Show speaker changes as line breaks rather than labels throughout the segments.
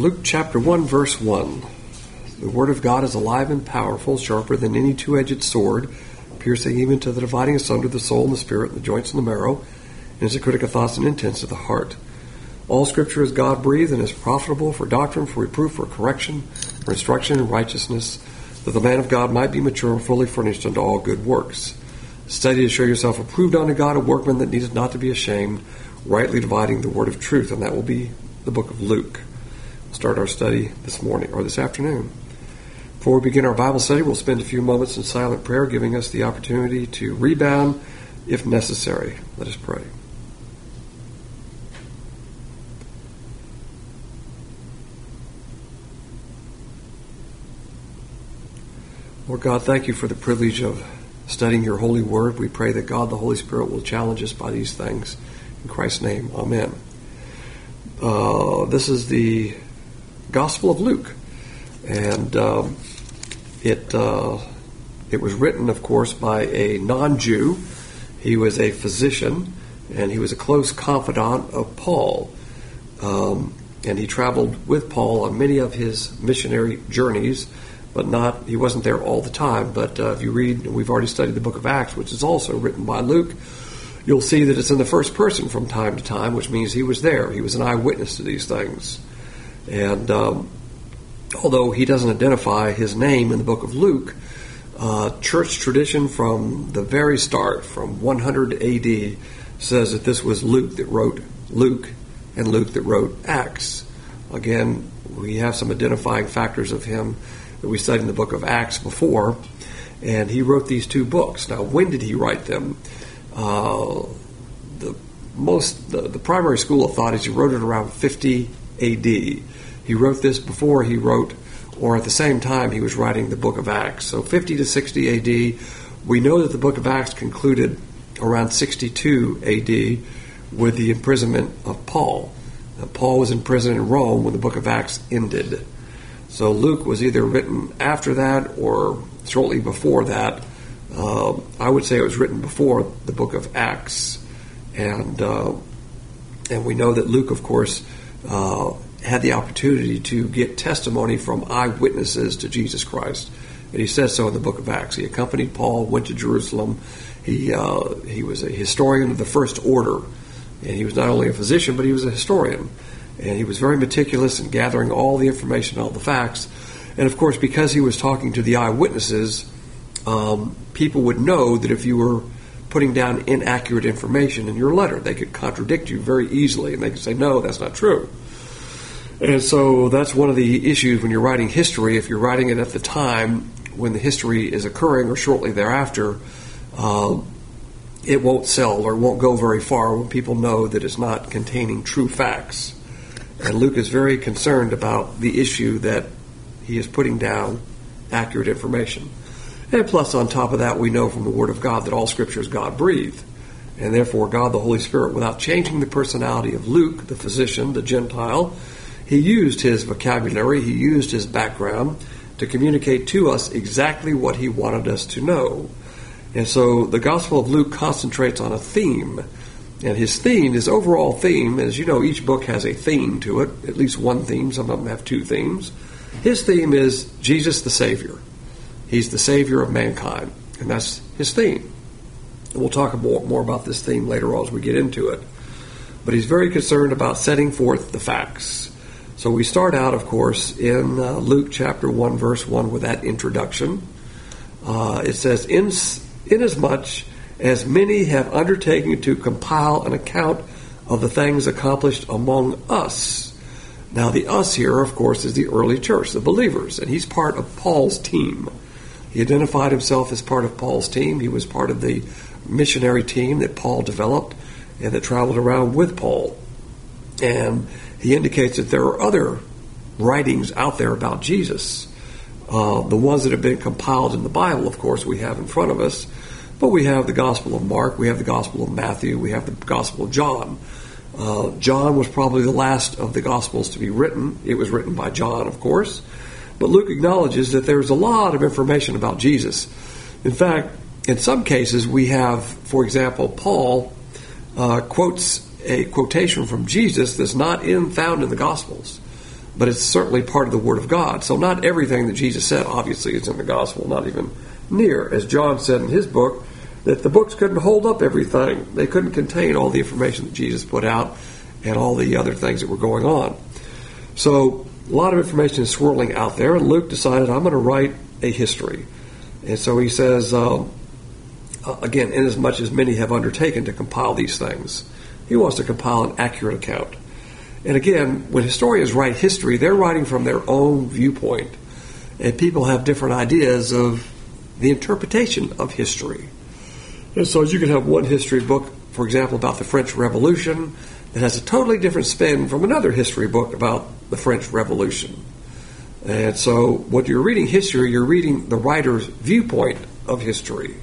Luke chapter 1, verse 1. The word of God is alive and powerful, sharper than any two-edged sword, piercing even to the dividing asunder the soul and the spirit, and the joints and the marrow, and is a critic of thoughts and intents of the heart. All Scripture is God-breathed and is profitable for doctrine, for reproof, for correction, for instruction in righteousness, that the man of God might be mature and fully furnished unto all good works. Study to show yourself approved unto God, a workman that needeth not to be ashamed, rightly dividing the word of truth. And that will be the book of Luke. We'll start our study this morning, or this afternoon. Before we begin our Bible study, we'll spend a few moments in silent prayer, giving us the opportunity to rebound if necessary. Let us pray. Lord God, thank you for the privilege of studying your holy word. We pray that God, the Holy Spirit, will challenge us by these things. In Christ's name, amen. This is the Gospel of Luke. And it was written, of course, by a non-Jew. He was a physician, and he was a close confidant of Paul. And he traveled with Paul on many of his missionary journeys, but he wasn't there all the time. But if you read, we've already studied the book of Acts, which is also written by Luke, you'll see that it's in the first person from time to time, which means he was there. He was an eyewitness to these things. And although he doesn't identify his name in the book of Luke, church tradition from the very start, from 100 AD, says that this was Luke that wrote Luke and Luke that wrote Acts. Again, we have some identifying factors of him that we studied in the book of Acts before, and he wrote these two books. Now, when did he write them? The primary school of thought is he wrote it around 50 AD. He wrote this before he wrote, or at the same time he was writing the book of Acts. So 50 to 60 AD. We know that the book of Acts concluded around 62 AD with the imprisonment of Paul. Now, Paul was in prison in Rome when the book of Acts ended. So Luke was either written after that or shortly before that. I would say it was written before the book of Acts. And we know that Luke, of course, had the opportunity to get testimony from eyewitnesses to Jesus Christ. And he says so in the book of Acts. He accompanied Paul, went to Jerusalem. He was a historian of the first order. And he was not only a physician, but he was a historian. And he was very meticulous in gathering all the information, all the facts. And of course, because he was talking to the eyewitnesses, people would know that if you were putting down inaccurate information in your letter, they could contradict you very easily. And they could say, no, that's not true. And so that's one of the issues when you're writing history. If you're writing it at the time when the history is occurring or shortly thereafter, it won't sell or won't go very far when people know that it's not containing true facts. And Luke is very concerned about the issue that he is putting down accurate information. And plus, on top of that, we know from the Word of God that all Scripture is God-breathed. And therefore, God, the Holy Spirit, without changing the personality of Luke, the physician, the Gentile, he used his vocabulary, he used his background to communicate to us exactly what he wanted us to know. And so the Gospel of Luke concentrates on a theme. And his theme, his overall theme, as you know, each book has a theme to it, at least one theme. Some of them have two themes. His theme is Jesus the Savior. He's the Savior of mankind, and that's his theme. And we'll talk more about this theme later on as we get into it. But he's very concerned about setting forth the facts. So we start out, of course, in Luke chapter 1, verse 1 with that introduction. It says, Inasmuch as many have undertaken to compile an account of the things accomplished among us. Now, the us here, of course, is the early church, the believers, and he's part of Paul's team. He identified himself as part of Paul's team. He was part of the missionary team that Paul developed and that traveled around with Paul. And he indicates that there are other writings out there about Jesus. The ones that have been compiled in the Bible, of course, we have in front of us. But we have the Gospel of Mark, we have the Gospel of Matthew, we have the Gospel of John. John was probably the last of the Gospels to be written. It was written by John, of course. But Luke acknowledges that there's a lot of information about Jesus. In fact, in some cases we have, for example, Paul quotes a quotation from Jesus that's not found in the Gospels. but it's certainly part of the Word of God. So not everything that Jesus said, obviously, is in the Gospel, not even near. As John said in his book, that the books couldn't hold up everything. They couldn't contain all the information that Jesus put out and all the other things that were going on. So a lot of information is swirling out there, and Luke decided, I'm going to write a history. And so he says, again, inasmuch as many have undertaken to compile these things, he wants to compile an accurate account. And again, when historians write history, they're writing from their own viewpoint. And people have different ideas of the interpretation of history. And so you can have one history book, for example, about the French Revolution that has a totally different spin from another history book about the French Revolution. And so when you're reading history, you're reading the writer's viewpoint of history.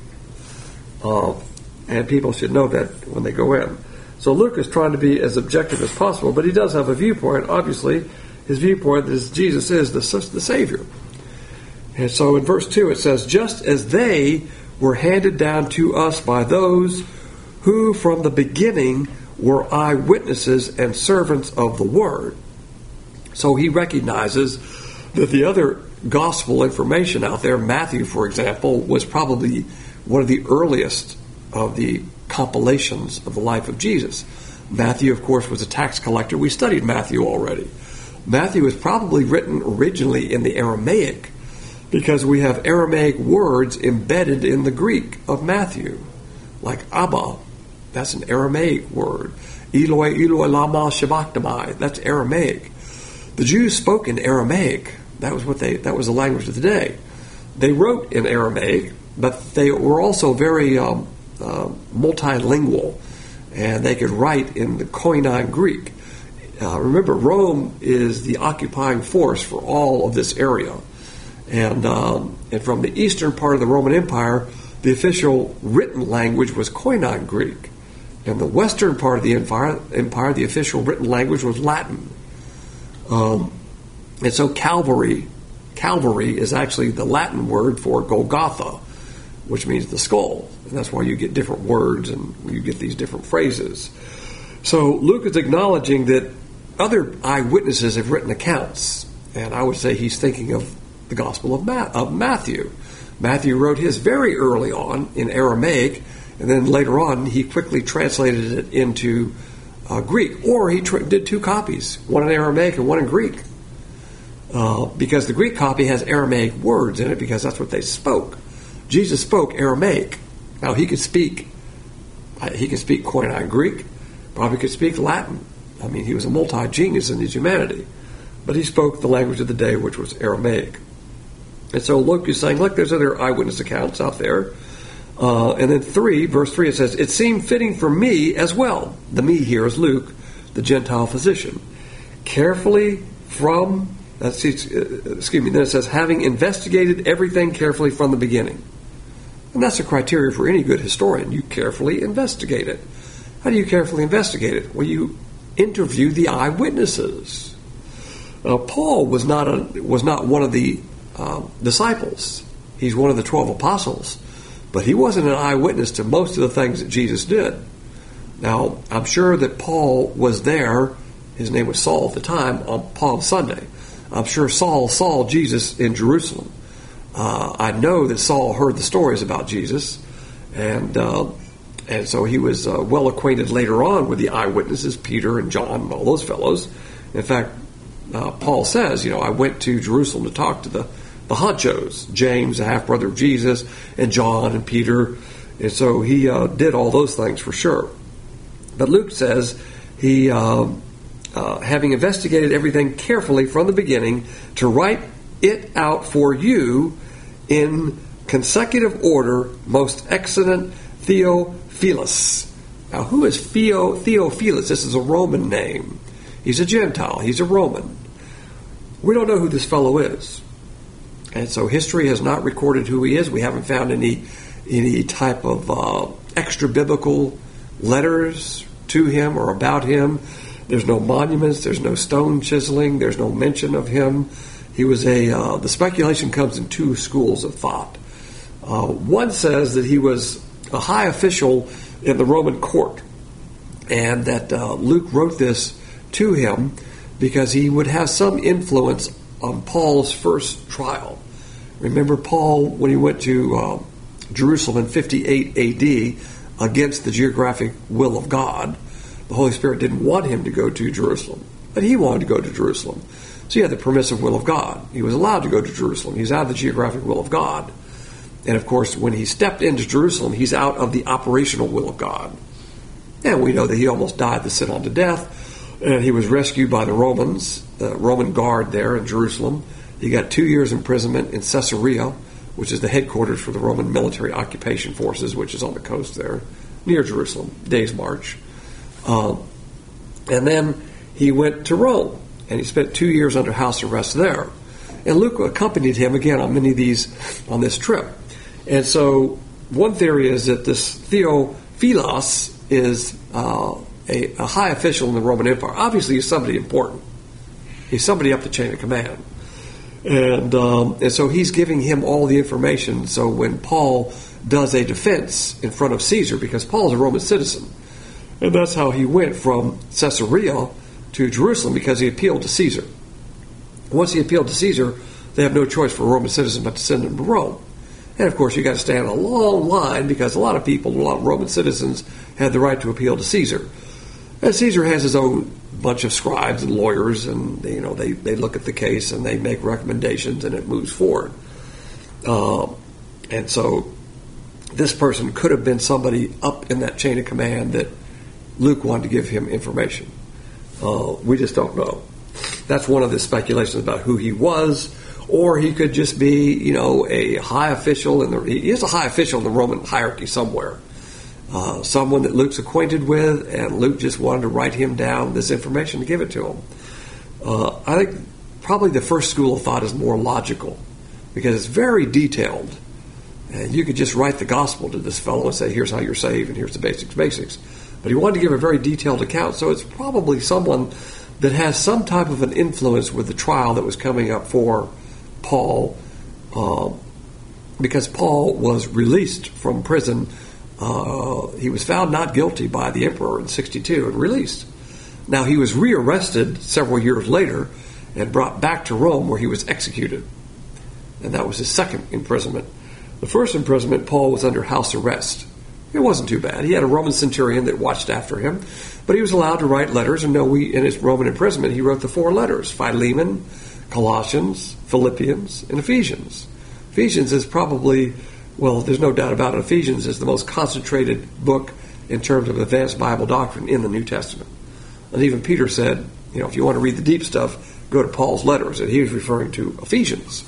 And people should know that when they go in. So Luke is trying to be as objective as possible, but he does have a viewpoint. Obviously, his viewpoint is Jesus is the Savior. And so in verse 2 it says, just as they were handed down to us by those who from the beginning were eyewitnesses and servants of the Word. So he recognizes that the other gospel information out there, Matthew, for example, was probably one of the earliest of the compilations of the life of Jesus. Matthew, of course, was a tax collector. We studied Matthew already. Matthew was probably written originally in the Aramaic because we have Aramaic words embedded in the Greek of Matthew, like Abba. That's an Aramaic word. Eloi, Eloi, lama sabachthani. That's Aramaic. The Jews spoke in Aramaic. That was the language of the day. They wrote in Aramaic, but they were also very multilingual, and they could write in the Koine Greek. Remember, Rome is the occupying force for all of this area, and from the eastern part of the Roman Empire, the official written language was Koine Greek. In the western part of the empire, the official written language was Latin. And so Calvary is actually the Latin word for Golgotha, which means the skull. And that's why you get different words and you get these different phrases. So Luke is acknowledging that other eyewitnesses have written accounts. And I would say he's thinking of the Gospel of Matthew. Matthew wrote his very early on in Aramaic, and then later on he quickly translated it into Greek. Or he did two copies, one in Aramaic and one in Greek. Because the Greek copy has Aramaic words in it because that's what they spoke. Jesus spoke Aramaic. Now he could speak Koine Greek, probably could speak Latin. I mean, he was a multi-genius in his humanity. But he spoke the language of the day, which was Aramaic. And so Luke is saying, look, there's other eyewitness accounts out there. And then verse 3, it says, it seemed fitting for me as well. The me here is Luke, the Gentile physician. Then it says, having investigated everything carefully from the beginning. And that's a criteria for any good historian. You carefully investigate it. How do you carefully investigate it? Well, you interview the eyewitnesses. Paul was not one of the disciples. He's one of the 12 apostles. But he wasn't an eyewitness to most of the things that Jesus did. Now, I'm sure that Paul was there. His name was Saul at the time, on Palm Sunday. I'm sure Saul saw Jesus in Jerusalem. I know that Saul heard the stories about Jesus, and so he was well acquainted later on with the eyewitnesses, Peter and John and all those fellows. In fact, Paul says, I went to Jerusalem to talk to the honchos, James, the half-brother of Jesus, and John and Peter. And so he did all those things for sure. But Luke says he, having investigated everything carefully from the beginning, to write it out for you in consecutive order, most excellent Theophilus. Now, who is Theophilus? This is a Roman name. He's a Gentile. He's a Roman. We don't know who this fellow is. And so history has not recorded who he is. We haven't found any type of extra-biblical letters to him or about him. There's no monuments. There's no stone chiseling. There's no mention of him. He was the speculation comes in two schools of thought. One says that he was a high official in the Roman court, and that Luke wrote this to him because he would have some influence on Paul's first trial. Remember Paul, when he went to Jerusalem in 58 A.D. against the geographic will of God, the Holy Spirit didn't want him to go to Jerusalem, but he wanted to go to Jerusalem. So he had the permissive will of God. He was allowed to go to Jerusalem. He's out of the geographic will of God. And of course, when he stepped into Jerusalem, he's out of the operational will of God. And we know that he almost died the sin unto death. And he was rescued by the Romans, the Roman guard there in Jerusalem. He got 2 years imprisonment in Caesarea, which is the headquarters for the Roman military occupation forces, which is on the coast there, near Jerusalem, day's march. And then he went to Rome, and he spent 2 years under house arrest there. And Luke accompanied him again on many of these, on this trip. And so one theory is that this Theophilos is a high official in the Roman Empire. Obviously, he's somebody important. He's somebody up the chain of command. And so he's giving him all the information. So when Paul does a defense in front of Caesar, because Paul's a Roman citizen, and that's how he went from Caesarea to Jerusalem, because he appealed to Caesar. Once he appealed to Caesar, they have no choice for a Roman citizen but to send him to Rome. And of course, you got to stand in a long line, because a lot of people, a lot of Roman citizens, had the right to appeal to Caesar. And Caesar has his own bunch of scribes and lawyers, and they look at the case and they make recommendations, and it moves forward. And so this person could have been somebody up in that chain of command that Luke wanted to give him information. We just don't know. That's one of the speculations about who he was, or he could just be, a high official he is a high official in the Roman hierarchy somewhere. Someone that Luke's acquainted with, and Luke just wanted to write him down this information to give it to him. I think probably the first school of thought is more logical, because it's very detailed. And you could just write the gospel to this fellow and say, here's how you're saved, and here's the basics. But he wanted to give a very detailed account, so it's probably someone that has some type of an influence with the trial that was coming up for Paul, because Paul was released from prison. He was found not guilty by the emperor in 62 and released. Now, he was rearrested several years later and brought back to Rome, where he was executed. And that was his second imprisonment. The first imprisonment, Paul was under house arrest. It wasn't too bad. He had a Roman centurion that watched after him, but he was allowed to write letters. And in his Roman imprisonment, he wrote the 4 letters: Philemon, Colossians, Philippians, and Ephesians. Ephesians is probably, there's no doubt about it, Ephesians is the most concentrated book in terms of advanced Bible doctrine in the New Testament. And even Peter said, if you want to read the deep stuff, go to Paul's letters. And he was referring to Ephesians.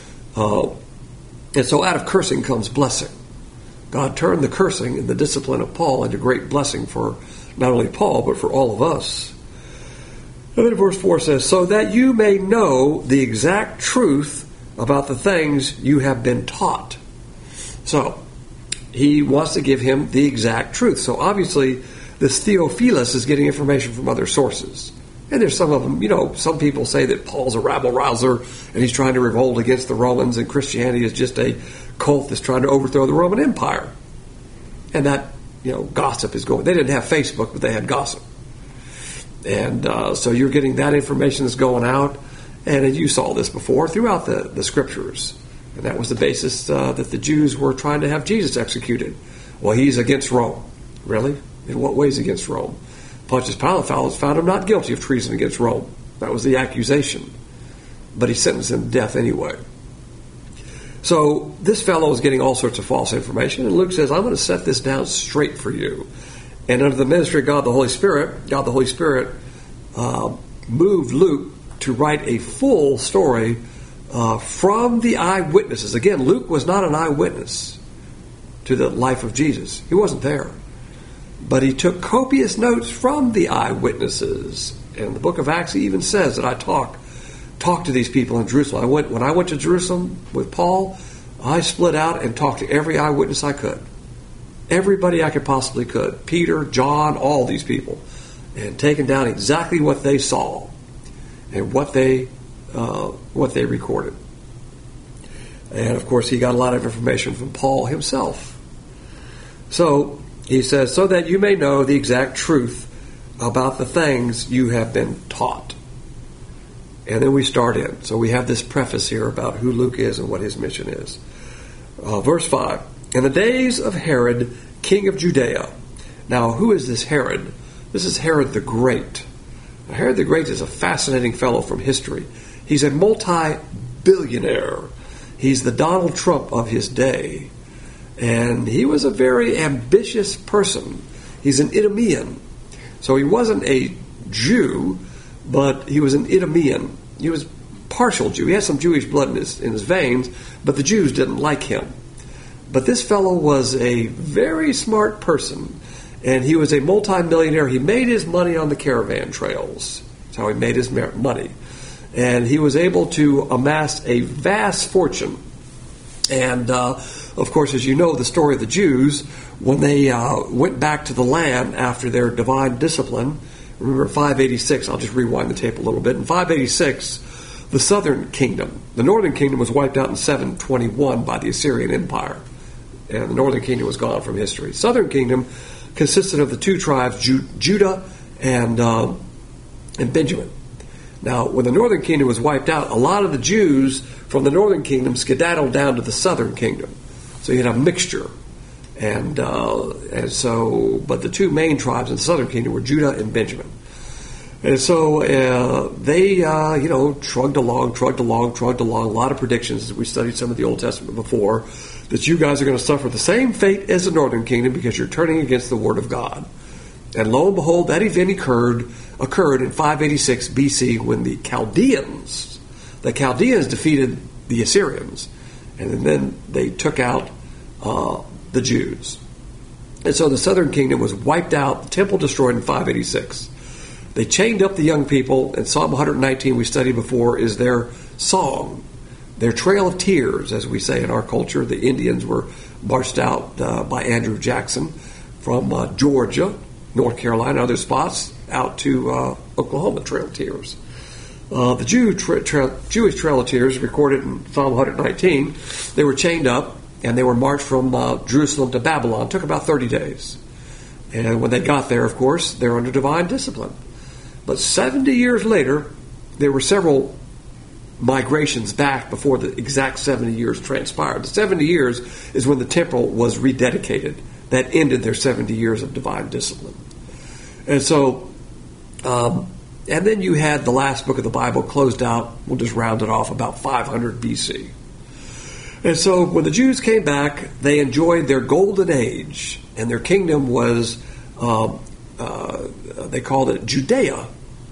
And so out of cursing comes blessing. God turned the cursing and the discipline of Paul into great blessing for not only Paul, but for all of us. And then verse 4 says, so that you may know the exact truth about the things you have been taught. So he wants to give him the exact truth. So obviously, this Theophilus is getting information from other sources. And there's some of them, some people say that Paul's a rabble-rouser and he's trying to revolt against the Romans, and Christianity is just a cult that's trying to overthrow the Roman Empire. And that, gossip is going. They didn't have Facebook, but they had gossip. And so you're getting that information that's going out. And you saw this before throughout the scriptures. And that was the basis that the Jews were trying to have Jesus executed. Well, he's against Rome. Really? In what ways against Rome? Pontius Pilate found him not guilty of treason against Rome. That was the accusation. But he sentenced him to death anyway. So this fellow is getting all sorts of false information. And Luke says, I'm going to set this down straight for you. And under the ministry of God the Holy Spirit moved Luke to write a full story from the eyewitnesses. Again, Luke was not an eyewitness to the life of Jesus. He wasn't there. But he took copious notes from the eyewitnesses. And the book of Acts even says that I talked to these people in Jerusalem. When I went to Jerusalem with Paul, I split out and talked to every eyewitness I could. Everybody I could possibly could. Peter, John, all these people. And taken down exactly what they saw and what they recorded. And of course, he got a lot of information from Paul himself. So he says, so that you may know the exact truth about the things you have been taught. and then we start in. So we have this preface here about who Luke is and what his mission is. Verse 5, in the days of Herod, king of Judea. Now, who is this Herod? This is Herod the Great. Now, Herod the Great is a fascinating fellow from history. He's a multi-billionaire. He's the Donald Trump of his day. And he was a very ambitious person. He's an Idumean. So he wasn't a Jew, but he was an Idumean. He was partial Jew. He had some Jewish blood in his veins, but the Jews didn't like him. But this fellow was a very smart person, and he was a multimillionaire. He made his money on the caravan trails. That's how he made his money. And he was able to amass a vast fortune. And, of course, as you know, the story of the Jews, when they went back to the land after their divine discipline, remember 586, I'll just rewind the tape a little bit. In 586, the southern kingdom, the northern kingdom was wiped out in 721 by the Assyrian Empire. And the northern kingdom was gone from history. Southern kingdom consisted of the two tribes, Judah and Benjamin. Now, when the northern kingdom was wiped out, a lot of the Jews from the northern kingdom skedaddled down to the southern kingdom. So you had a mixture. But the two main tribes in the southern kingdom were Judah and Benjamin. And so they trudged along. A lot of predictions, as we studied some of the Old Testament before, that you guys are going to suffer the same fate as the northern kingdom because you're turning against the word of God. And lo and behold, that event occurred in 586 BC when the Chaldeans defeated the Assyrians, and then they took out the Jews. And so the southern kingdom was wiped out, the temple destroyed in 586. They chained up the young people, and Psalm 119 we studied before is their song, their trail of tears, as we say in our culture. The Indians were marched out by Andrew Jackson from Georgia, North Carolina, other spots, out to Oklahoma, Trail of Tears. The Jewish Trail of Tears, recorded in Psalm 119, they were chained up, and they were marched from Jerusalem to Babylon. It took about 30 days. And when they got there, of course, they're under divine discipline. But 70 years later, there were several migrations back before the exact 70 years transpired. The 70 years is when the temple was rededicated. That ended their 70 years of divine discipline. And so, and then you had the last book of the Bible closed out, we'll just round it off, about 500 BC. And so when the Jews came back, they enjoyed their golden age, and their kingdom was, they called it Judea.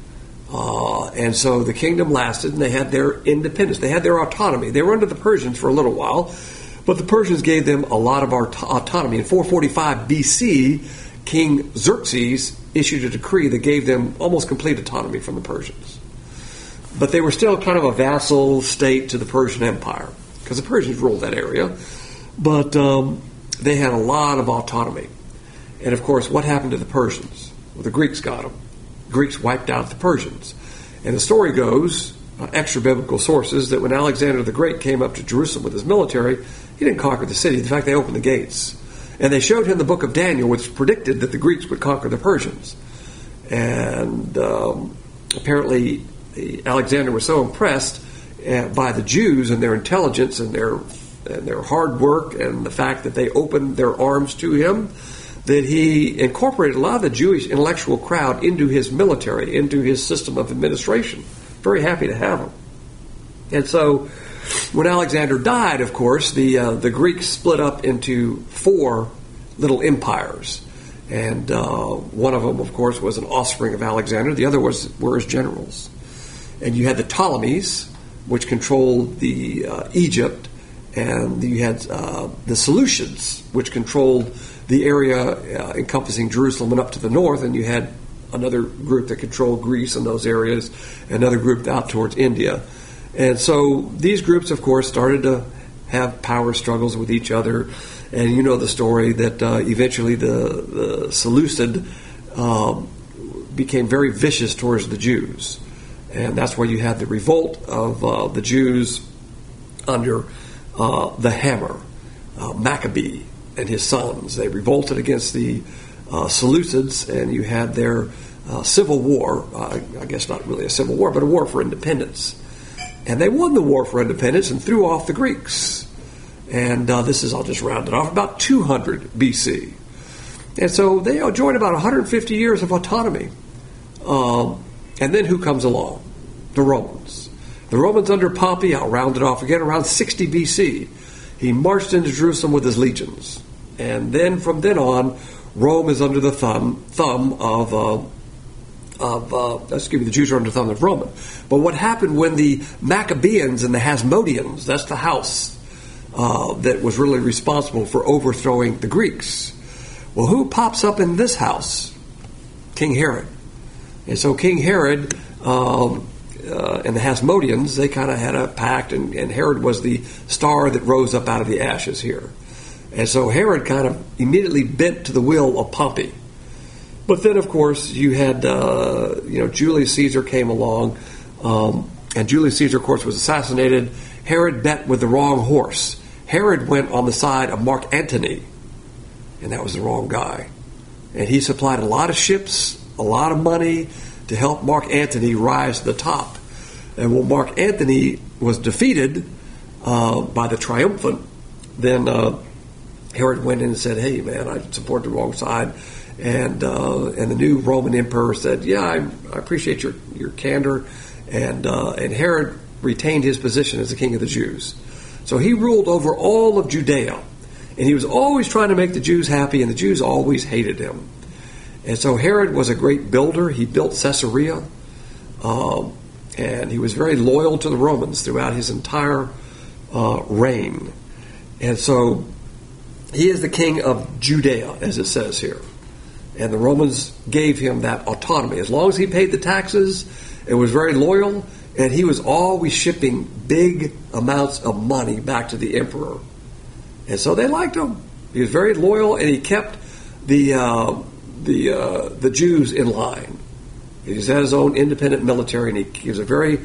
And so the kingdom lasted, and they had their independence. They had their autonomy. They were under the Persians for a little while, but the Persians gave them a lot of autonomy. In 445 BC, King Xerxes issued a decree that gave them almost complete autonomy from the Persians. But they were still kind of a vassal state to the Persian Empire, because the Persians ruled that area. But they had a lot of autonomy. And of course, what happened to the Persians? Well, the Greeks got them. Greeks wiped out the Persians. And the story goes, extra-biblical sources, that when Alexander the Great came up to Jerusalem with his military, he didn't conquer the city. In fact, they opened the gates. And they showed him the book of Daniel, which predicted that the Greeks would conquer the Persians. And apparently, Alexander was so impressed by the Jews and their intelligence and their hard work and the fact that they opened their arms to him, that he incorporated a lot of the Jewish intellectual crowd into his military, into his system of administration. Very happy to have him. And so when Alexander died, of course, the Greeks split up into 4 little empires. And one of them, of course, was an offspring of Alexander. The other were his generals. And you had the Ptolemies, which controlled the Egypt, and you had the Seleucids, which controlled the area encompassing Jerusalem and up to the north, and you had another group that controlled Greece and those areas, another group out towards India. And so these groups, of course, started to have power struggles with each other, and you know the story that eventually the Seleucid became very vicious towards the Jews. And that's where you had the revolt of the Jews under the Hammer, Maccabee and his sons. They revolted against the Seleucids, and you had their civil war. I guess not really a civil war, but a war for independence. And they won the war for independence and threw off the Greeks. And I'll just round it off, about 200 BC. And so they enjoyed about 150 years of autonomy. And then who comes along? The Romans. The Romans under Pompey, I'll round it off again, around 60 BC. He marched into Jerusalem with his legions. And then from then on, Rome is under the thumb of the Jews are under the thumb of Roman. But what happened when the Maccabeans and the Hasmoneans, that's the house that was really responsible for overthrowing the Greeks. Well, who pops up in this house? King Herod. And so King Herod and the Hasmoneans, they kind of had a pact, and Herod was the star that rose up out of the ashes here. And so Herod kind of immediately bent to the will of Pompey. But then, of course, you had, Julius Caesar came along, and Julius Caesar, of course, was assassinated. Herod bet with the wrong horse. Herod went on the side of Mark Antony, and that was the wrong guy. And he supplied a lot of ships, a lot of money to help Mark Antony rise to the top. And when Mark Antony was defeated by the triumphant, then Herod went in and said, "Hey, man, I support the wrong side." And the new Roman emperor said, "Yeah, I appreciate your candor." And Herod retained his position as the king of the Jews. So he ruled over all of Judea. And he was always trying to make the Jews happy, and the Jews always hated him. And so Herod was a great builder. He built Caesarea. And he was very loyal to the Romans throughout his entire reign. And so he is the king of Judea, as it says here. And the Romans gave him that autonomy. As long as he paid the taxes and was very loyal, and he was always shipping big amounts of money back to the emperor. And so they liked him. He was very loyal, and he kept the Jews in line. He had his own independent military, and he was a very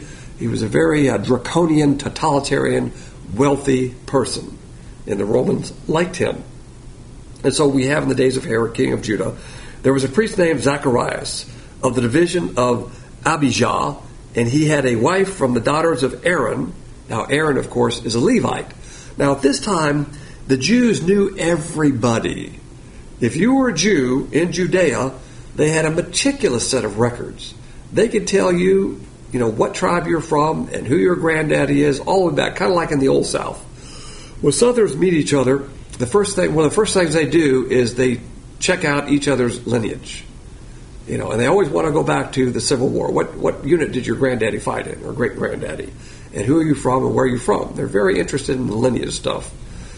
draconian, totalitarian, wealthy person. And the Romans liked him. And so we have in the days of Herod, king of Judah, there was a priest named Zacharias of the division of Abijah, and he had a wife from the daughters of Aaron. Now, Aaron, of course, is a Levite. Now, at this time, the Jews knew everybody. If you were a Jew in Judea, they had a meticulous set of records. They could tell you, what tribe you're from and who your granddaddy is, all the way back, kind of like in the Old South. When Southerners meet each other, one of the first things they do is they check out each other's lineage. And they always want to go back to the Civil War. What unit did your granddaddy fight in, or great-granddaddy? And who are you from, and where are you from? They're very interested in the lineage stuff.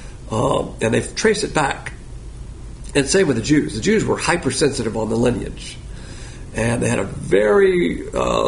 And they trace it back. And same with the Jews. The Jews were hypersensitive on the lineage. And they had a very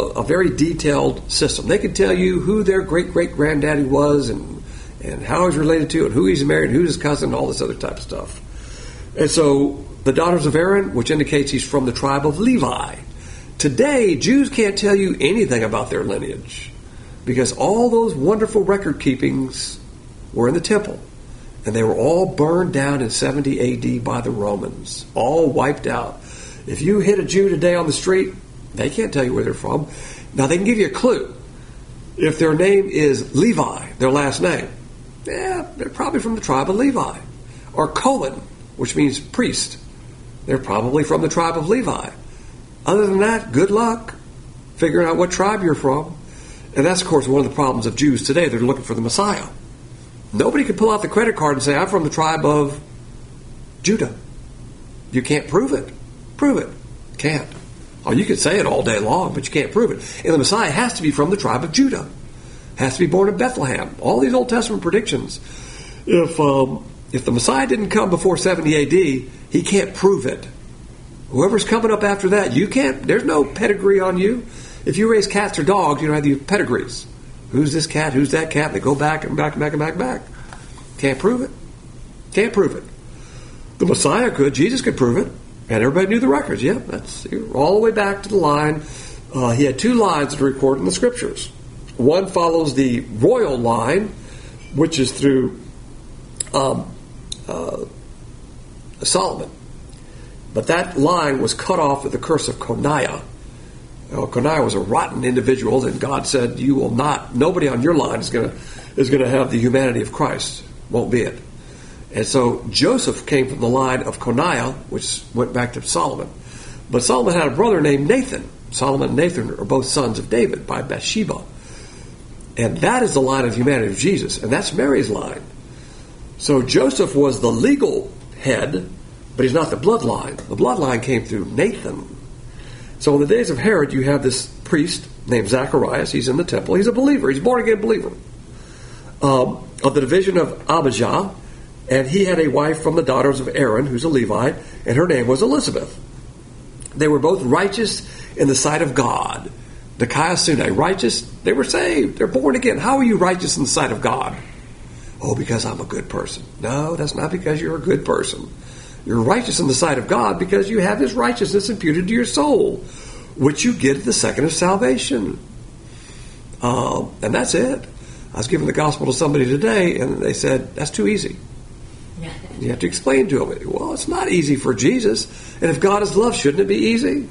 detailed system. They could tell you who their great-great-granddaddy was, and how he's related to, and who he's married, and who's his cousin, and all this other type of stuff. And so the daughters of Aaron, which indicates he's from the tribe of Levi. Today, Jews can't tell you anything about their lineage, because all those wonderful record keepings were in the temple. And they were all burned down in 70 AD by the Romans, all wiped out. If you hit a Jew today on the street, they can't tell you where they're from. Now, they can give you a clue. If their name is Levi, their last name, they're probably from the tribe of Levi. Or Cohen, which means priest. They're probably from the tribe of Levi. Other than that, good luck figuring out what tribe you're from. And that's, of course, one of the problems of Jews today. They're looking for the Messiah. Nobody can pull out the credit card and say, "I'm from the tribe of Judah." You can't prove it. Prove it. Can't. Oh, you can say it all day long, but you can't prove it. And the Messiah has to be from the tribe of Judah. Has to be born in Bethlehem. All these Old Testament predictions. If the Messiah didn't come before 70 AD, he can't prove it. Whoever's coming up after that, you can't. There's no pedigree on you. If you raise cats or dogs, you don't have the pedigrees. Who's this cat? Who's that cat? They go back and back and back and back and back. Can't prove it. Can't prove it. The Messiah could. Jesus could prove it. And everybody knew the records. Yeah, that's all the way back to the line. He had two lines that are recorded in the Scriptures. One follows the royal line, which is through Solomon. But that line was cut off with the curse of Coniah. Coniah was a rotten individual, and God said, "You will not. Nobody on your line is going to have the humanity of Christ. Won't be it." And so Joseph came from the line of Coniah, which went back to Solomon. But Solomon had a brother named Nathan. Solomon and Nathan are both sons of David by Bathsheba. And that is the line of humanity of Jesus, and that's Mary's line. So Joseph was the legal head, but he's not the bloodline. The bloodline came through Nathan. So in the days of Herod, you have this priest named Zacharias. He's in the temple. He's a believer. He's a born-again believer of the division of Abijah. And he had a wife from the daughters of Aaron, who's a Levite, and her name was Elizabeth. They were both righteous in the sight of God. The Dikaiosune, righteous, they were saved. They're born again. How are you righteous in the sight of God? Oh, because I'm a good person. No, that's not because you're a good person. You're righteous in the sight of God because you have His righteousness imputed to your soul, which you get at the second of salvation. And that's it. I was giving the gospel to somebody today, and they said, that's too easy. You have to explain to them, well, it's not easy for Jesus. And if God is love, shouldn't it be easy?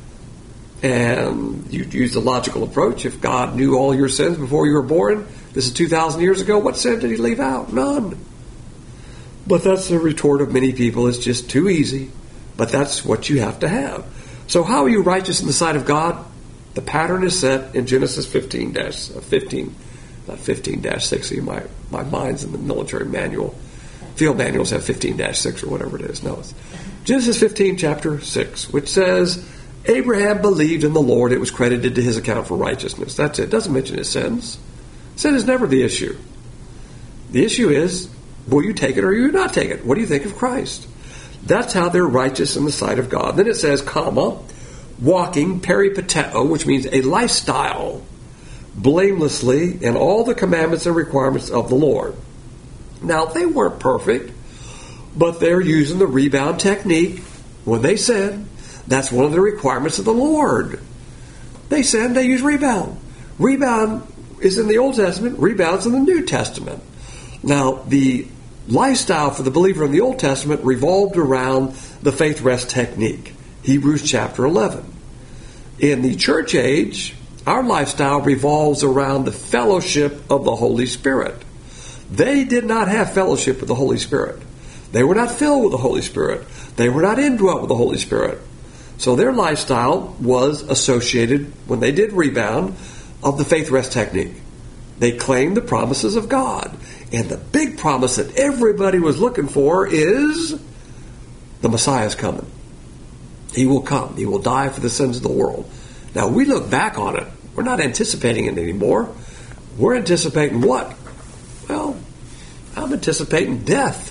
And you use the logical approach. If God knew all your sins before you were born, this is 2,000 years ago, what sin did He leave out? None. But that's the retort of many people. It's just too easy. But that's what you have to have. So how are you righteous in the sight of God? The pattern is set in Genesis 15, not 15-6. My mind's in the military manual. Field manuals have 15-6 or whatever it is. No, it's Genesis 15, chapter 6, which says, Abraham believed in the Lord. It was credited to his account for righteousness. That's it. It doesn't mention his sins. Sin is never the issue. The issue is, will you take it or will you not take it? What do you think of Christ? That's how they're righteous in the sight of God. Then it says, walking peripateo, which means a lifestyle, blamelessly in all the commandments and requirements of the Lord. Now, they weren't perfect, but they're using the rebound technique. When they sin, that's one of the requirements of the Lord. They sin, they use rebound. Rebound is in the Old Testament, rebound's in the New Testament. Now, the lifestyle for the believer in the Old Testament revolved around the faith rest technique. Hebrews chapter 11. In the church age, our lifestyle revolves around the fellowship of the Holy Spirit. They did not have fellowship with the Holy Spirit. They were not filled with the Holy Spirit. They were not indwelt with the Holy Spirit. So their lifestyle was associated, when they did rebound, of the faith rest technique. They claimed the promises of God. And the big promise that everybody was looking for is the Messiah's coming. He will come. He will die for the sins of the world. Now, we look back on it. We're not anticipating it anymore. We're anticipating what? Well, I'm anticipating death.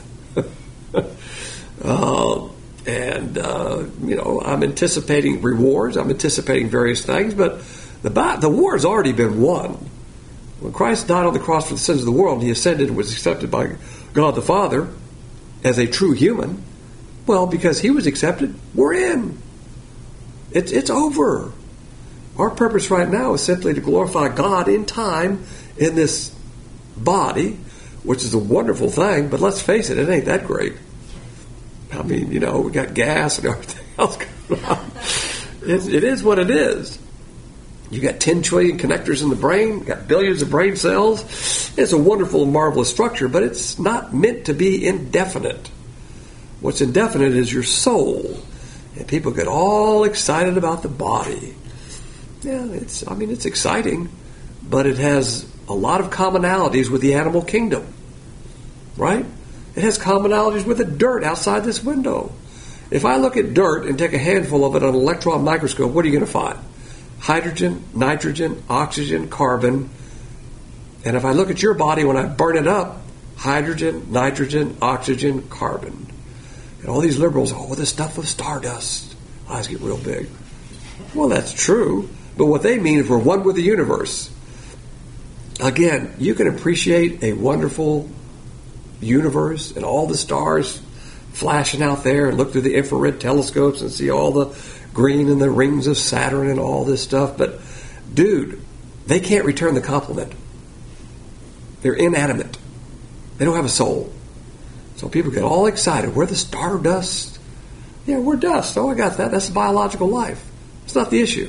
I'm anticipating rewards. I'm anticipating various things. But the war has already been won. When Christ died on the cross for the sins of the world, He ascended and was accepted by God the Father as a true human. Well, because He was accepted, we're in. It's over. Our purpose right now is simply to glorify God in time in this body, which is a wonderful thing, but let's face it ain't that great. I mean, we got gas and everything else going on. It is what it is. You got 10 trillion connectors in the brain, you got billions of brain cells. It's a wonderful and marvelous structure, but it's not meant to be indefinite. What's indefinite is your soul. And people get all excited about the body. Yeah, it's exciting, but it has a lot of commonalities with the animal kingdom. Right? It has commonalities with the dirt outside this window. If I look at dirt and take a handful of it on an electron microscope, what are you going to find? Hydrogen, nitrogen, oxygen, carbon. And if I look at your body when I burn it up, hydrogen, nitrogen, oxygen, carbon. And all these liberals, this stuff of stardust. Eyes get real big. Well, that's true. But what they mean is we're one with the universe. Again, you can appreciate a wonderful universe and all the stars flashing out there and look through the infrared telescopes and see all the green and the rings of Saturn and all this stuff. But, dude, they can't return the compliment. They're inanimate. They don't have a soul. So people get all excited. We're the stardust Yeah, we're dust. Oh, I got that. That's biological life. It's not the issue.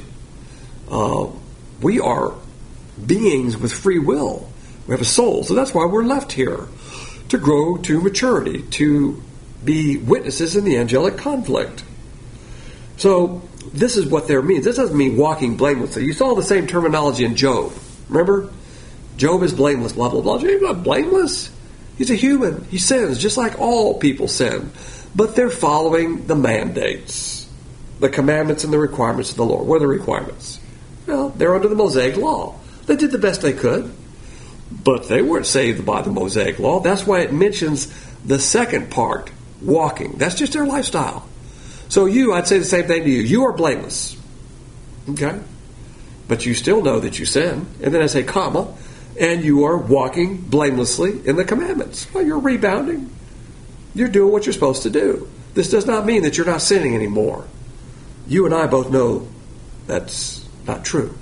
We are beings with free will. We have a soul. So that's why we're left here, to grow to maturity, to be witnesses in the angelic conflict. So this is what there means. This doesn't mean walking blamelessly. You saw the same terminology in Job. Remember? Job is blameless, blah, blah, blah. He's not blameless. He's a human. He sins just like all people sin. But they're following the mandates, the commandments and the requirements of the Lord. What are the requirements? Well, they're under the Mosaic law. They did the best they could, but they weren't saved by the Mosaic law. That's why it mentions the second part, walking. That's just their lifestyle. So I'd say the same thing to you. You are blameless. Okay? But you still know that you sin. And then I say, comma, and you are walking blamelessly in the commandments. Well, you're rebounding. You're doing what you're supposed to do. This does not mean that you're not sinning anymore. You and I both know that's not true.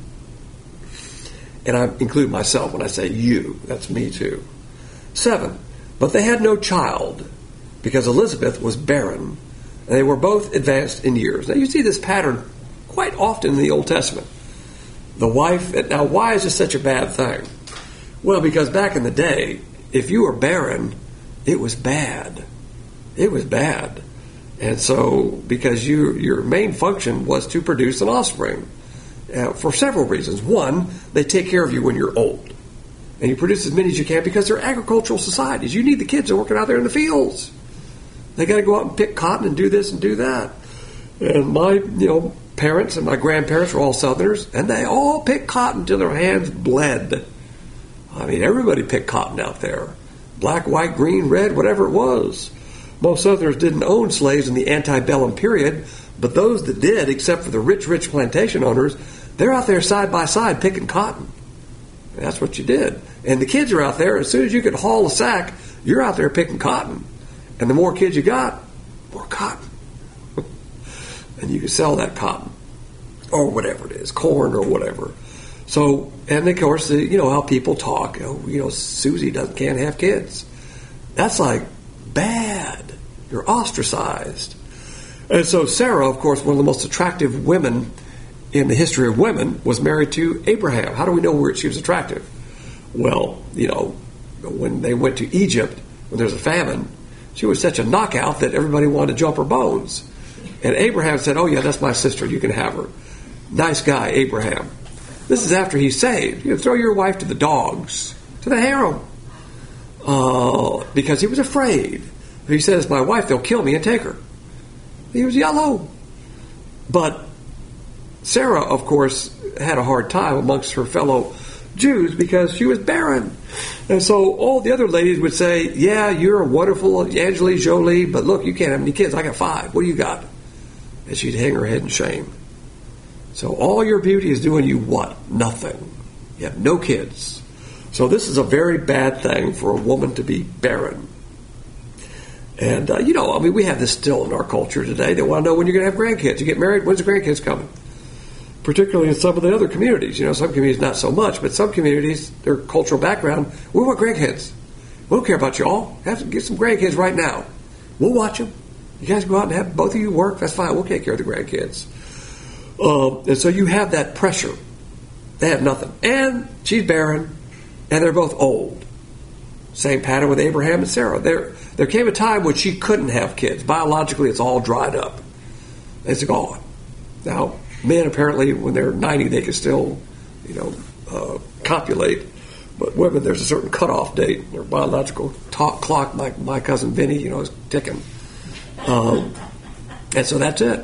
And I include myself when I say you. That's me too. 7, but they had no child because Elizabeth was barren, and they were both advanced in years. Now you see this pattern quite often in the Old Testament. The wife, now why is this such a bad thing? Well, because back in the day, if you were barren, it was bad. It was bad. And so, because your main function was to produce an offspring, for several reasons. One, they take care of you when you're old. And you produce as many as you can because they're agricultural societies. You need the kids that are working out there in the fields. They got to go out and pick cotton and do this and do that. And my, parents and my grandparents were all Southerners, and they all picked cotton till their hands bled. I mean, everybody picked cotton out there. Black, white, green, red, whatever it was. Most Southerners didn't own slaves in the antebellum period, but those that did, except for the rich plantation owners, they're out there side by side picking cotton. That's what you did. And the kids are out there, as soon as you could haul a sack, you're out there picking cotton. And the more kids you got, more cotton. And you could sell that cotton. Or whatever it is, corn or whatever. So, and of course, how people talk. Susie can't have kids. That's like bad. You're ostracized. And so Sarah, of course, one of the most attractive women in the history of women, was married to Abraham. How do we know she was attractive? Well, when they went to Egypt, when there's a famine, she was such a knockout that everybody wanted to jump her bones. And Abraham said, oh yeah, that's my sister, you can have her. Nice guy, Abraham. This is after he's saved. Throw your wife to the dogs, to the harem. Because he was afraid. If he says, my wife, they'll kill me and take her. He was yellow. But Sarah, of course, had a hard time amongst her fellow Jews because she was barren. And so all the other ladies would say, yeah, you're a wonderful Angelina Jolie, but look, you can't have any kids. I got 5. What do you got? And she'd hang her head in shame. So all your beauty is doing you what? Nothing. You have no kids. So this is a very bad thing for a woman to be barren. And, we have this still in our culture today. They want to know when you're going to have grandkids. You get married, when's the grandkids coming? Particularly in some of the other communities. Some communities not so much, but some communities, their cultural background, we want grandkids. We don't care about y'all. Have to get some grandkids right now. We'll watch them. You guys go out and have both of you work. That's fine. We'll take care of the grandkids. And so you have that pressure. They have nothing. And she's barren, and they're both old. Same pattern with Abraham and Sarah. There came a time when she couldn't have kids. Biologically, it's all dried up. It's gone. Now, men apparently, when they're 90, they can still, copulate. But women, there's a certain cutoff date. Their biological clock, my cousin Vinny, is ticking. And so that's it.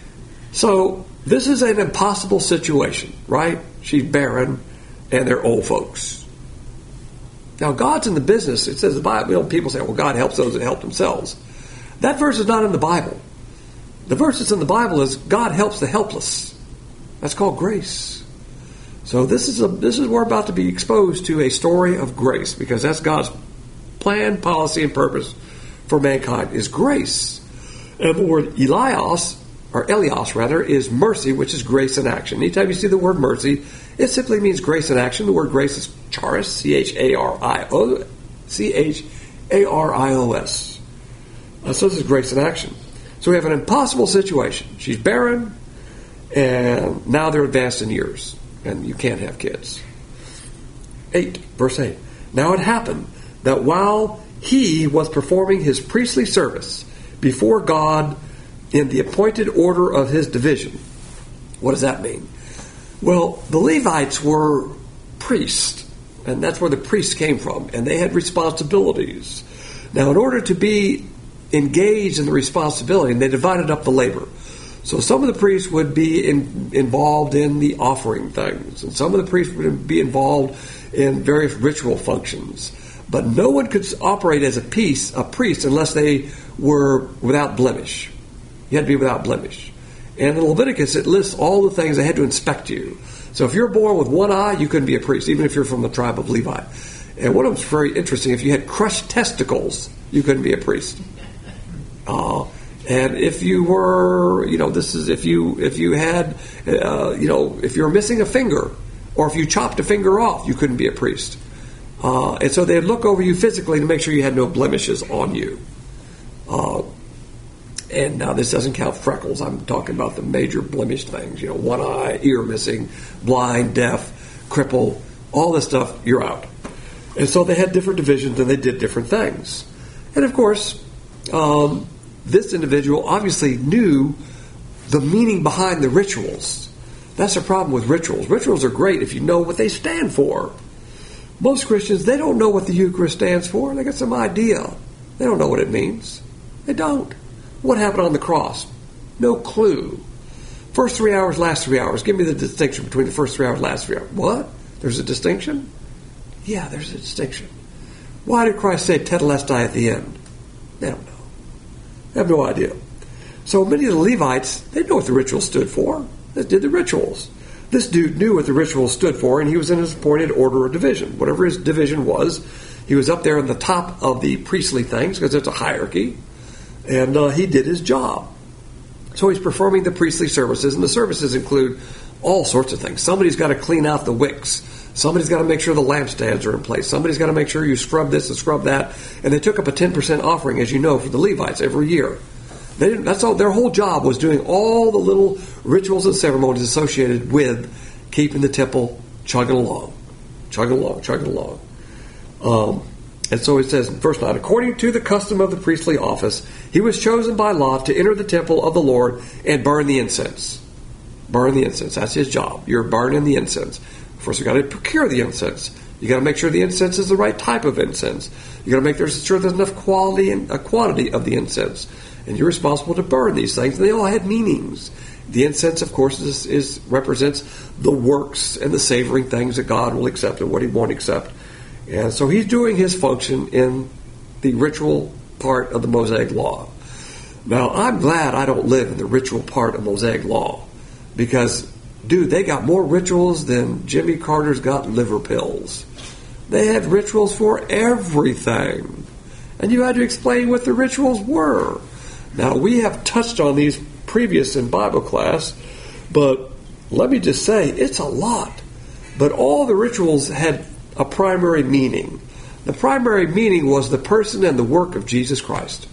So this is an impossible situation, right? She's barren, and they're old folks. Now, God's in the business. It says the Bible. People say, well, God helps those that help themselves. That verse is not in the Bible. The verse that's in the Bible is God helps the helpless. That's called grace. So this is we're about to be exposed to a story of grace, because that's God's plan, policy, and purpose for mankind is grace. And the word Elios is mercy, which is grace in action. Anytime you see the word mercy, it simply means grace in action. The word grace is charis, C-H-A-R-I-O-S. So this is grace in action. So we have an impossible situation. She's barren, and now they're advanced in years, and you can't have kids. 8, verse 8. Now it happened that while he was performing his priestly service before God in the appointed order of his division. What does that mean? Well, the Levites were priests, and that's where the priests came from, and they had responsibilities. Now, in order to be engaged in the responsibility, they divided up the labor. So some of the priests would be involved in the offering things, and some of the priests would be involved in various ritual functions. But no one could operate as a priest unless they were without blemish. You had to be without blemish. And in Leviticus, it lists all the things they had to inspect you. So if you're born with one eye, you couldn't be a priest, even if you're from the tribe of Levi. And one of them's very interesting. If you had crushed testicles, you couldn't be a priest. And if you were, if you had, if you were missing a finger, or if you chopped a finger off, you couldn't be a priest. And so they'd look over you physically to make sure you had no blemishes on you. And now this doesn't count freckles. I'm talking about the major blemished things. One eye, ear missing, blind, deaf, crippled, all this stuff, you're out. And so they had different divisions and they did different things. And of course, this individual obviously knew the meaning behind the rituals. That's the problem with rituals. Rituals are great if you know what they stand for. Most Christians, they don't know what the Eucharist stands for. They got some idea. They don't know what it means. They don't. What happened on the cross? No clue. First 3 hours, last 3 hours. Give me the distinction between the first 3 hours, last 3 hours. What? There's a distinction? Yeah, there's a distinction. Why did Christ say tetelestai at the end? They don't know. They have no idea. So many of the Levites, they know what the ritual stood for. They did the rituals. This dude knew what the ritual stood for, and he was in his appointed order of division. Whatever his division was, he was up there on the top of the priestly things, because it's a hierarchy, and he did his job. So he's performing the priestly services, and the services include all sorts of things. Somebody's got to clean out the wicks. Somebody's got to make sure the lampstands are in place. Somebody's got to make sure you scrub this and scrub that. And they took up a 10% offering, as you know, for the Levites every year. That's all. Their whole job was doing all the little rituals and ceremonies associated with keeping the temple chugging along. And so it says in verse 9, according to the custom of the priestly office, he was chosen by lot to enter the temple of the Lord and burn the incense. Burn the incense. That's his job. You're burning the incense. First, you've got to procure the incense. You've got to make sure the incense is the right type of incense. You've got to make sure there's enough quality and a quantity of the incense. And you're responsible to burn these things. And they all had meanings. The incense, of course, represents the works and the savoring things that God will accept and what he won't accept. And so he's doing his function in the ritual part of the Mosaic Law. Now, I'm glad I don't live in the ritual part of Mosaic Law. Because, dude, they got more rituals than Jimmy Carter's got liver pills. They had rituals for everything. And you had to explain what the rituals were. Now, we have touched on these previous in Bible class, but let me just say, it's a lot. But all the rituals had a primary meaning. The primary meaning was the person and the work of Jesus Christ.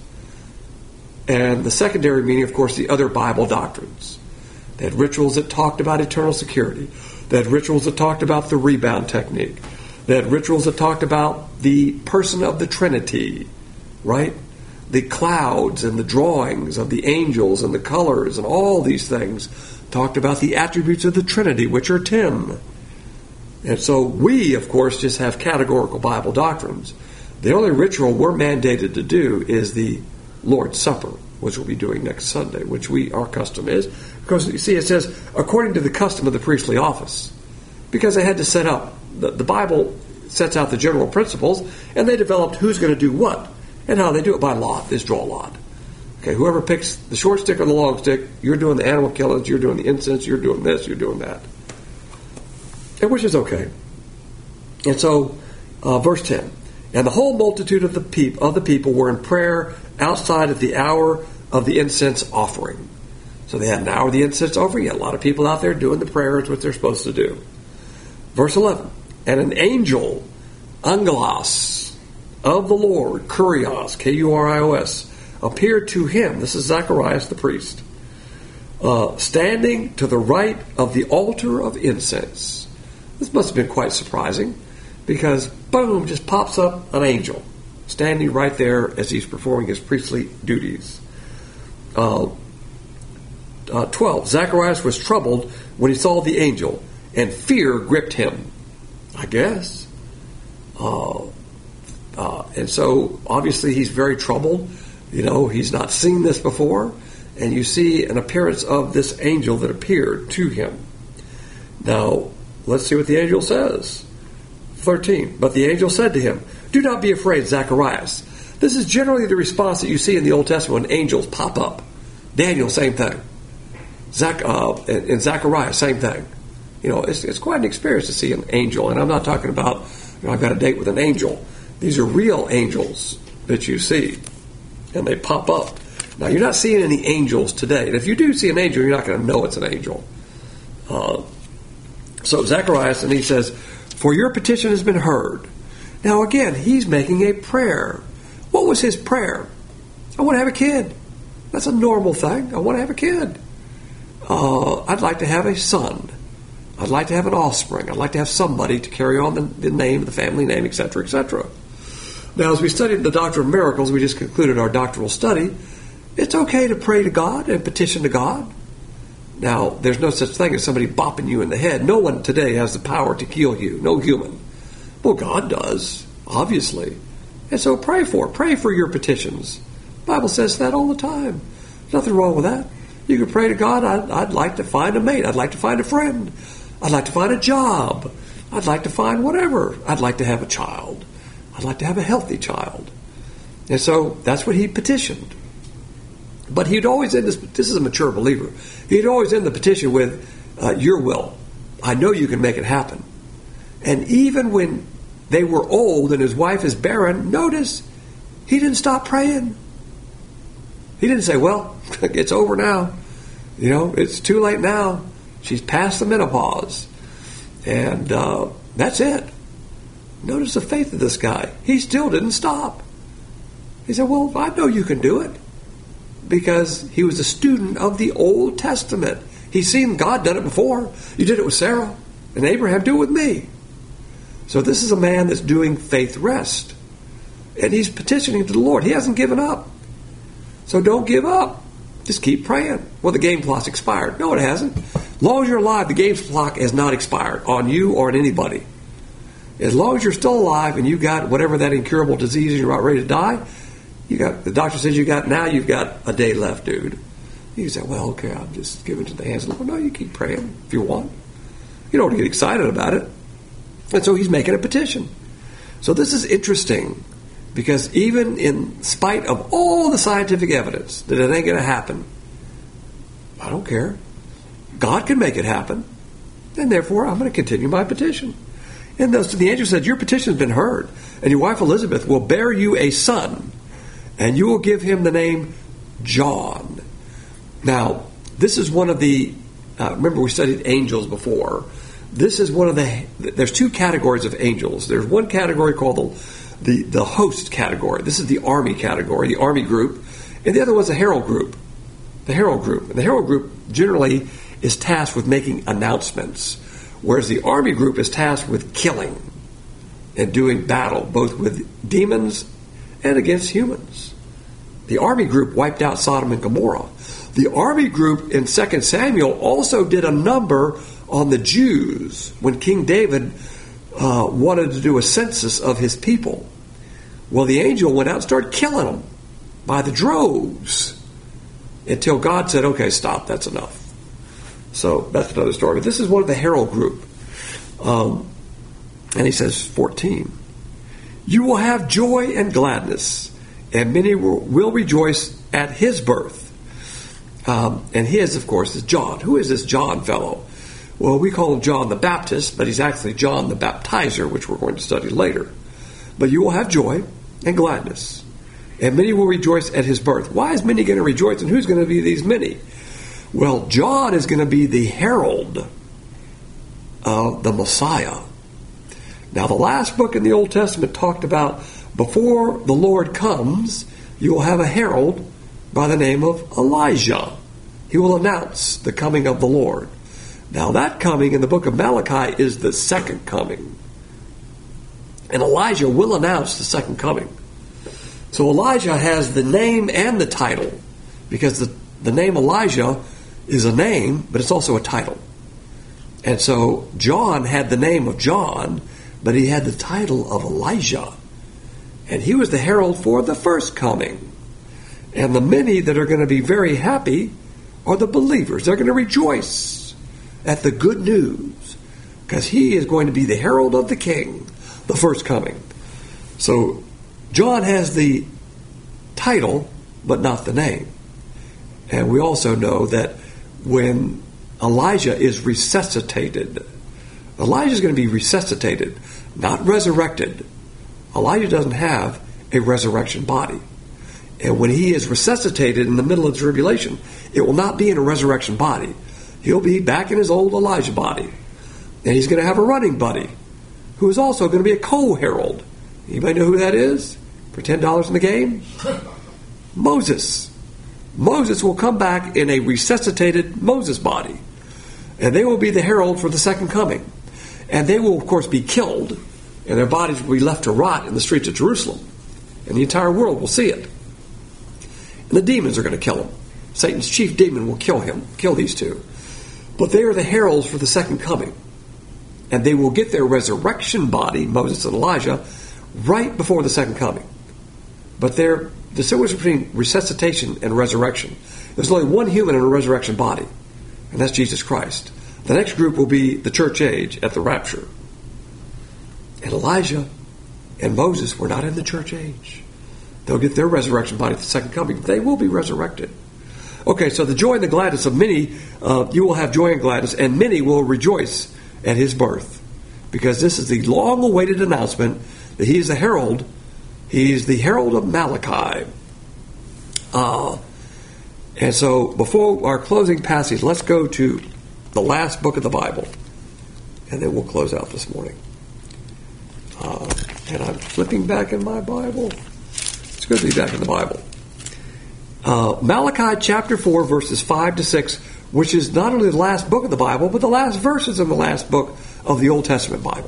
And the secondary meaning, of course, the other Bible doctrines. They had rituals that talked about eternal security. They had rituals that talked about the rebound technique. They had rituals that talked about the person of the Trinity, right? The clouds and the drawings of the angels and the colors and all these things talked about the attributes of the Trinity, which are 10. And so we, of course, just have categorical Bible doctrines. The only ritual we're mandated to do is the Lord's Supper, which we'll be doing next Sunday, which our custom is. Because, you see, it says, according to the custom of the priestly office. Because they had to set up, the Bible sets out the general principles, and they developed who's going to do what. And how they do it by lot, is draw a lot. Okay, whoever picks the short stick or the long stick, you're doing the animal killings, you're doing the incense, you're doing this, you're doing that. And which is okay. And so, verse 10. And the whole multitude of the people were in prayer outside of the hour of the incense offering. So they had an hour of the incense offering. You had a lot of people out there doing the prayers, what they're supposed to do. Verse 11. And an angel, angelos, of the Lord, kurios, K-U-R-I-O-S, appeared to him, this is Zacharias the priest, standing to the right of the altar of incense. This must have been quite surprising, because boom, just pops up an angel standing right there as he's performing his priestly duties. 12. Zacharias was troubled when he saw the angel, and fear gripped him, I guess. And so, obviously, he's very troubled. He's not seen this before. And you see an appearance of this angel that appeared to him. Now, let's see what the angel says. 13. But the angel said to him, "Do not be afraid, Zacharias." This is generally the response that you see in the Old Testament when angels pop up. Daniel, same thing. And Zacharias, same thing. It's quite an experience to see an angel. And I'm not talking about, I've got a date with an angel. These are real angels that you see. And they pop up. Now, you're not seeing any angels today. And if you do see an angel, you're not going to know it's an angel. So Zacharias, and he says, "For your petition has been heard." Now, again, he's making a prayer. What was his prayer? I want to have a kid. That's a normal thing. I want to have a kid. I'd like to have a son. I'd like to have an offspring. I'd like to have somebody to carry on the name, the family name, etc., etc. Now, as we studied the Doctrine of Miracles, we just concluded our doctoral study. It's okay to pray to God and petition to God. Now, there's no such thing as somebody bopping you in the head. No one today has the power to kill you. No human. Well, God does, obviously. And so pray for your petitions. The Bible says that all the time. There's nothing wrong with that. You can pray to God, I'd like to find a mate. I'd like to find a friend. I'd like to find a job. I'd like to find whatever. I'd like to have a child. I'd like to have a healthy child. And so that's what he petitioned. But he'd always end this is a mature believer. He'd always end the petition with, "Your will. I know you can make it happen." And even when they were old and his wife is barren, notice he didn't stop praying. He didn't say, "Well, it's over now. It's too late now. She's past the menopause. And that's it." Notice the faith of this guy. He still didn't stop. He said, "Well, I know you can do it." Because he was a student of the Old Testament. He's seen God done it before. You did it with Sarah and Abraham. Do it with me. So this is a man that's doing faith rest. And he's petitioning to the Lord. He hasn't given up. So don't give up. Just keep praying. Well, the game clock's expired. No, it hasn't. As long as you're alive, the game clock has not expired on you or on anybody. As long as you're still alive and you got whatever that incurable disease is, you're about ready to die, the doctor says you've got a day left, dude. You say, "Well, okay, I'm just giving it to the hands of the Lord." No, you keep praying if you want. You don't get excited about it. And so he's making a petition. So this is interesting because even in spite of all the scientific evidence that it ain't going to happen, I don't care. God can make it happen. And therefore, I'm going to continue my petition. And the angel said, "Your petition has been heard, and your wife Elizabeth will bear you a son, and you will give him the name John." Now, this is one of the, remember we studied angels before. This is one of there's two categories of angels. There's one category called the host category. This is the army category, the army group. And the other one's the herald group. The herald group. And the herald group generally is tasked with making announcements, whereas the army group is tasked with killing and doing battle, both with demons and against humans. The army group wiped out Sodom and Gomorrah. The army group in 2 Samuel also did a number on the Jews when King David wanted to do a census of his people. Well, the angel went out and started killing them by the droves until God said, "Okay, stop, that's enough." So that's another story. But this is one of the herald group. And he says, 14, "You will have joy and gladness, and many will rejoice at his birth." And his, of course, is John. Who is this John fellow? Well, we call him John the Baptist, but he's actually John the Baptizer, which we're going to study later. But you will have joy and gladness, and many will rejoice at his birth. Why is many going to rejoice, and who's going to be these many? Well, John is going to be the herald of the Messiah. Now, the last book in the Old Testament talked about before the Lord comes, you will have a herald by the name of Elijah. He will announce the coming of the Lord. Now that coming in the book of Malachi is the second coming. And Elijah will announce the second coming. So Elijah has the name and the title, because the name Elijah is a name, but it's also a title. And so John had the name of John, but he had the title of Elijah. And he was the herald for the first coming. And the many that are going to be very happy are the believers. They're going to rejoice at the good news, because he is going to be the herald of the King, the first coming. So John has the title, but not the name. And we also know that when Elijah is resuscitated, Elijah is going to be resuscitated, not resurrected. Elijah doesn't have a resurrection body. And when he is resuscitated in the middle of the tribulation, it will not be in a resurrection body. He'll be back in his old Elijah body. And he's going to have a running buddy who is also going to be a co-herald. Anybody know who that is? For $10 in the game? Moses. Moses will come back in a resuscitated Moses body. And they will be the herald for the second coming. And they will, of course, be killed. And their bodies will be left to rot in the streets of Jerusalem. And the entire world will see it. And the demons are going to kill him. Satan's chief demon will kill these two. But they are the heralds for the second coming. And they will get their resurrection body, Moses and Elijah, right before the second coming. But the difference between resuscitation and resurrection, there's only one human in a resurrection body, and that's Jesus Christ. The next group will be the church age at the rapture. And Elijah and Moses were not in the church age. They'll get their resurrection body at the second coming. They will be resurrected. Okay, so the joy and the gladness of many, you will have joy and gladness, and many will rejoice at his birth. Because this is the long-awaited announcement that he is the herald. He is the herald of Malachi. And so before our closing passage, let's go to the last book of the Bible. And then we'll close out this morning. And I'm flipping back in my Bible. It's good to be back in the Bible. Malachi chapter 4, verses 5 to 6, which is not only the last book of the Bible, but the last verses in the last book of the Old Testament Bible.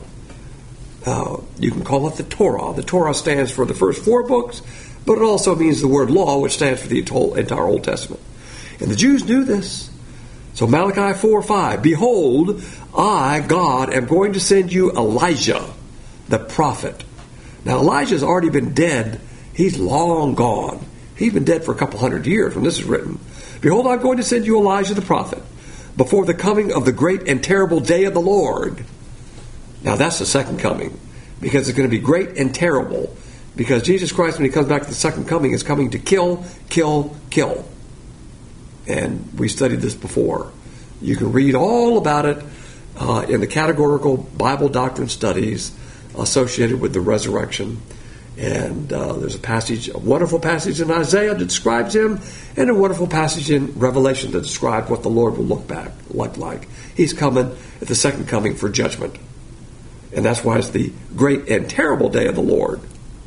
You can call it the Torah. The Torah stands for the first 4 books, but it also means the word law, which stands for the entire Old Testament. And the Jews knew this. So Malachi 4:5, behold, I, God, am going to send you Elijah, the prophet. Now Elijah's already been dead. He's long gone. He's been dead for a couple hundred years when this is written. Behold, I'm going to send you Elijah the prophet before the coming of the great and terrible day of the Lord. Now that's the second coming, because it's going to be great and terrible, because Jesus Christ, when he comes back to the second coming, is coming to kill, kill, kill. And we studied this before. You can read all about it in the categorical Bible doctrine studies associated with the resurrection. And there's a wonderful passage in Isaiah that describes him, and a wonderful passage in Revelation that describes what the Lord will look like. He's coming at the second coming for judgment. And that's why it's the great and terrible day of the Lord.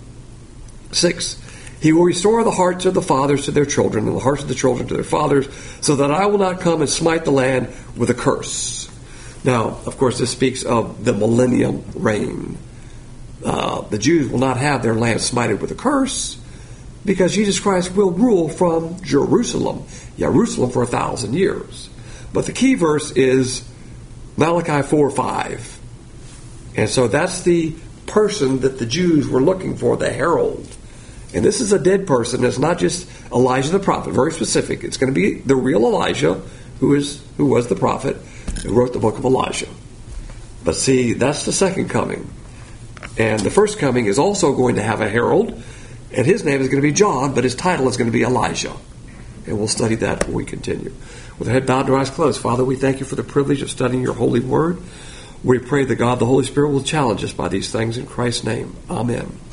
6, he will restore the hearts of the fathers to their children, and the hearts of the children to their fathers, so that I will not come and smite the land with a curse. Now, of course, this speaks of the millennium reign. The Jews will not have their land smited with a curse, because Jesus Christ will rule from Jerusalem for 1,000 years. But the key verse is Malachi 4:5. And so that's the person that the Jews were looking for, the herald. And this is a dead person. It's not just Elijah the prophet, very specific. It's going to be the real Elijah, who was the prophet, who wrote the book of Elijah. But see, that's the second coming. And the first coming is also going to have a herald, and his name is going to be John, but his title is going to be Elijah. And we'll study that when we continue. With our head bowed and our eyes closed, Father, we thank you for the privilege of studying your holy word. We pray that God, the Holy Spirit, will challenge us by these things in Christ's name. Amen.